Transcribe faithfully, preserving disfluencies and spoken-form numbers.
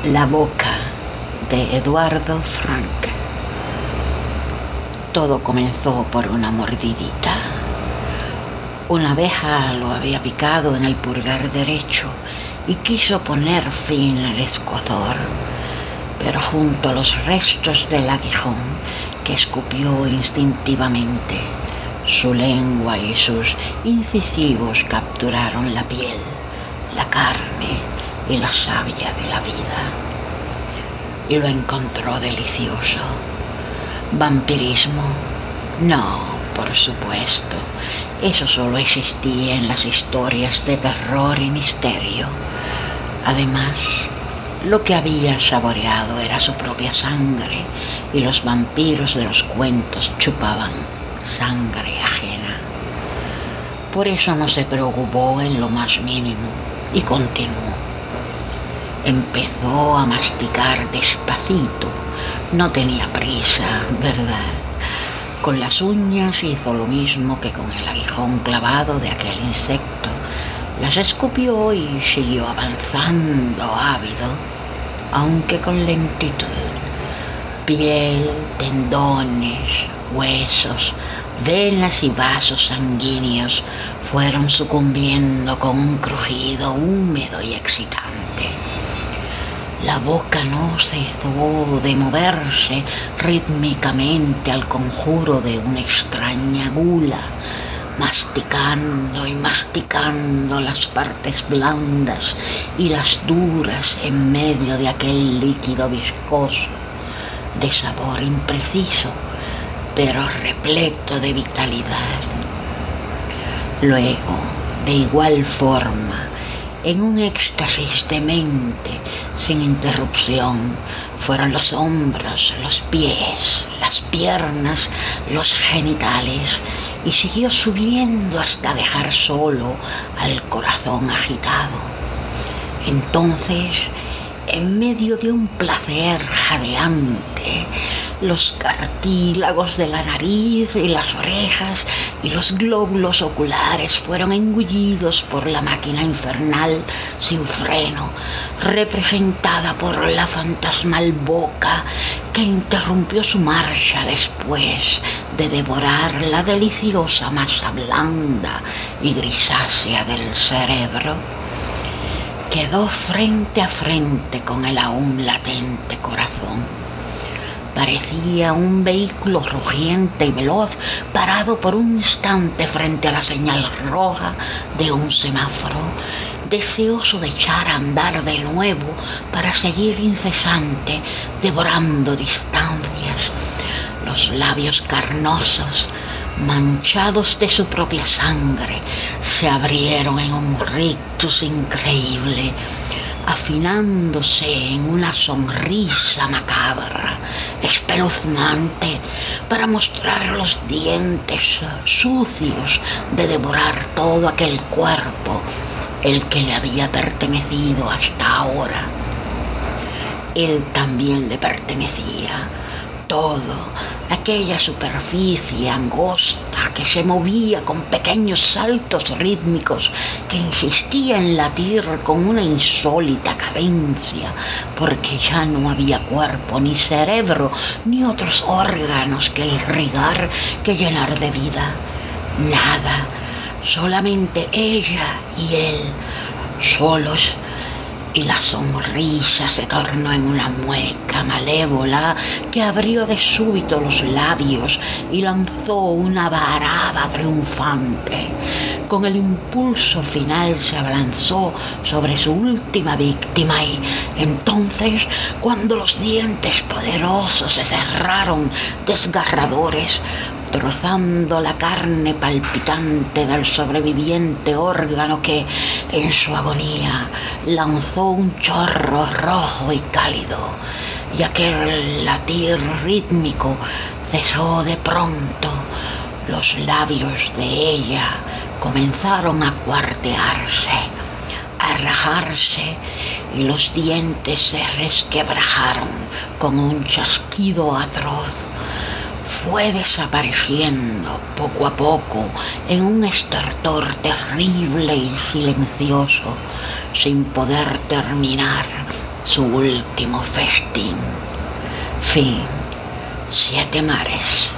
La boca de Eduardo Frank. Todo comenzó por una mordidita. Una abeja lo había picado en el pulgar derecho y quiso poner fin al escozor, pero junto a los restos del aguijón que escupió instintivamente, su lengua y sus incisivos capturaron la piel, la carne y la savia de la vida. Y lo encontró delicioso. ¿Vampirismo? No, por supuesto. Eso solo existía en las historias de terror y misterio. Además, lo que había saboreado era su propia sangre, y los vampiros de los cuentos chupaban sangre ajena. Por eso no se preocupó en lo más mínimo y continuó. Empezó a masticar despacito. No tenía prisa, ¿verdad? Con las uñas hizo lo mismo que con el aguijón clavado de aquel insecto. Las escupió y siguió avanzando ávido, aunque con lentitud. Piel, tendones, huesos, venas y vasos sanguíneos fueron sucumbiendo con un crujido húmedo y excitante. La boca no cesó de moverse rítmicamente al conjuro de una extraña gula, masticando y masticando las partes blandas y las duras en medio de aquel líquido viscoso, de sabor impreciso, pero repleto de vitalidad. Luego, de igual forma, en un éxtasis de mente sin interrupción, fueron los hombros, los pies, las piernas, los genitales, y siguió subiendo hasta dejar solo al corazón agitado. Entonces, en medio de un placer jadeante, los cartílagos de la nariz y las orejas y los glóbulos oculares fueron engullidos por la máquina infernal sin freno, representada por la fantasmal boca que interrumpió su marcha después de devorar la deliciosa masa blanda y grisácea del cerebro. Quedó frente a frente con el aún latente corazón. Parecía un vehículo rugiente y veloz parado por un instante frente a la señal roja de un semáforo, deseoso de echar a andar de nuevo para seguir incesante, devorando distancias. Los labios carnosos, manchados de su propia sangre, se abrieron en un rictus increíble, afinándose en una sonrisa macabra, espeluznante, para mostrar los dientes sucios de devorar todo aquel cuerpo, el que le había pertenecido hasta ahora. Él también le pertenecía. Todo, aquella superficie angosta que se movía con pequeños saltos rítmicos, que insistía en latir con una insólita cadencia, porque ya no había cuerpo, ni cerebro, ni otros órganos que irrigar, que llenar de vida. Nada, solamente ella y él, solos. Y la sonrisa se tornó en una mueca malévola que abrió de súbito los labios y lanzó una varada triunfante. Con el impulso final se abalanzó sobre su última víctima y entonces, cuando los dientes poderosos se cerraron desgarradores, trozando la carne palpitante del sobreviviente órgano que, en su agonía, lanzó un chorro rojo y cálido, y aquel latir rítmico cesó de pronto. Los labios de ella comenzaron a cuartearse, a rajarse, y los dientes se resquebrajaron con un chasquido atroz. Fue desapareciendo poco a poco en un estertor terrible y silencioso, sin poder terminar, su último festín. Fin. Siete mares.